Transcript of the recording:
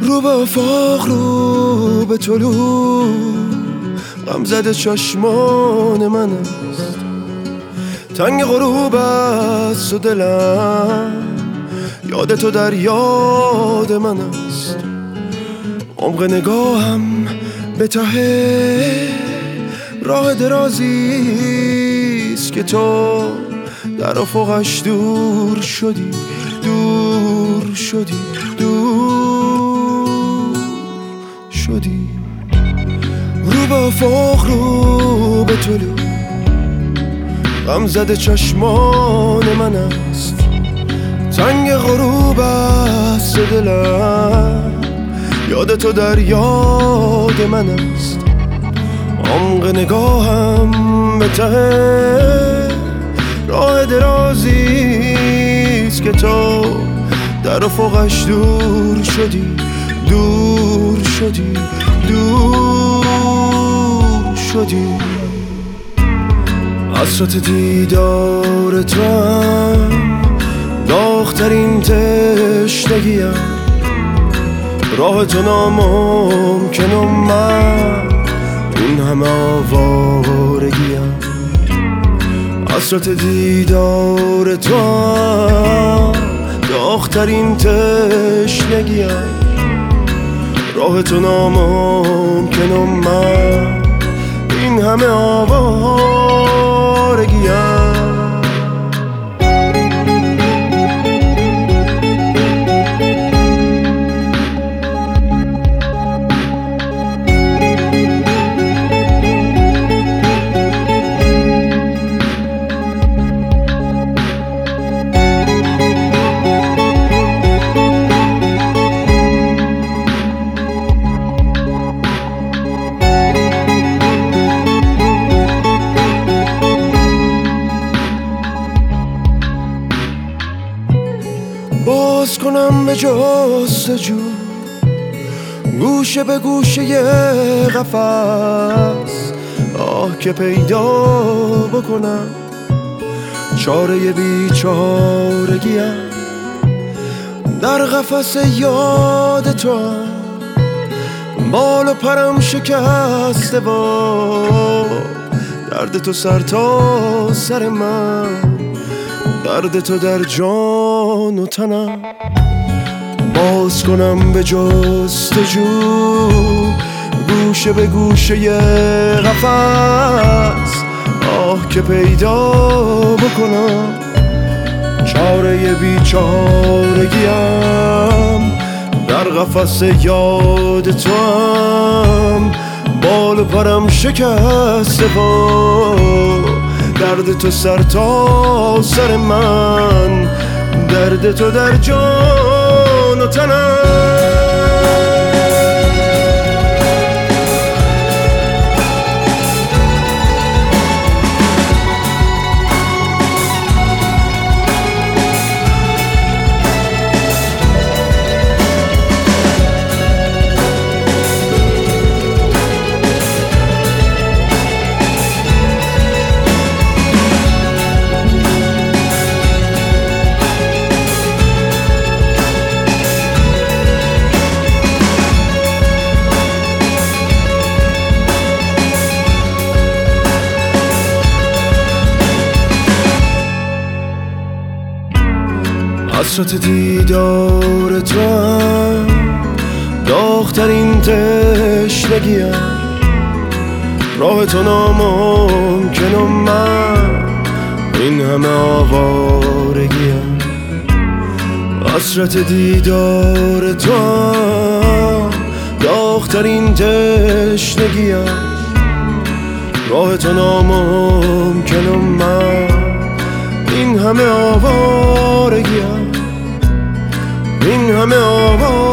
رو به افاق رو به طلوع غم زده چشمان من است، تنگ غروب است و دلم یاد تو در یاد من است. عمق نگاهم به ته راه درازیست که تو در افقش دور شدی، دور شدی، دور شدی. رو به افاق رو به طلوع غم زده چشمان من است، تنگ غروب است دلم یاد تو در یاد من است. عمق نگاهم به ته راه درازیست که تو در افقش دور شدی، دور شدی، دور شدی. حسرت دیدار تو هم داغ‌ترین تشنگیم، راه تو ناممکن و من این همه آوارگیم. حسرت دیدار تو هم داغ‌ترین تشنگیم، راه تو ناممکن و من این همه آوارگیم. باز کنم به جستجو گوشه به گوشه قفس، آه که پیدا بکنم چاره بیچارگیم. در قفس یاد تو بال و پرم شکسته با درد تو سر تا سر من، درد تو در جان و تنم. باز کنم به جستجو گوشه به گوشه قفس، آه که پیدا بکنم چاره بیچارگیم. در قفس یاد تو هم بال و پرم شکسته با درد تو سر تا سر من، درد تو در جان و تنم. حسرت دیدار تو هم داغ‌ترین تشنگیم، راه تو ناممکن و من این همه آوارگیم. حسرت دیدار تو هم داغ‌ترین تشنگیم، راه تو ناممکن و من این همه آوارگیم، این همه آوارگیم.